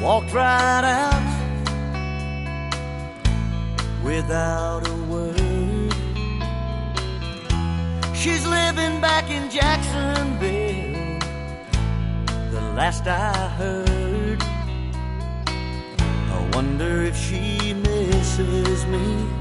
walked right out without a word. She's living back in Jacksonville, the last I heard. I wonder if she misses me.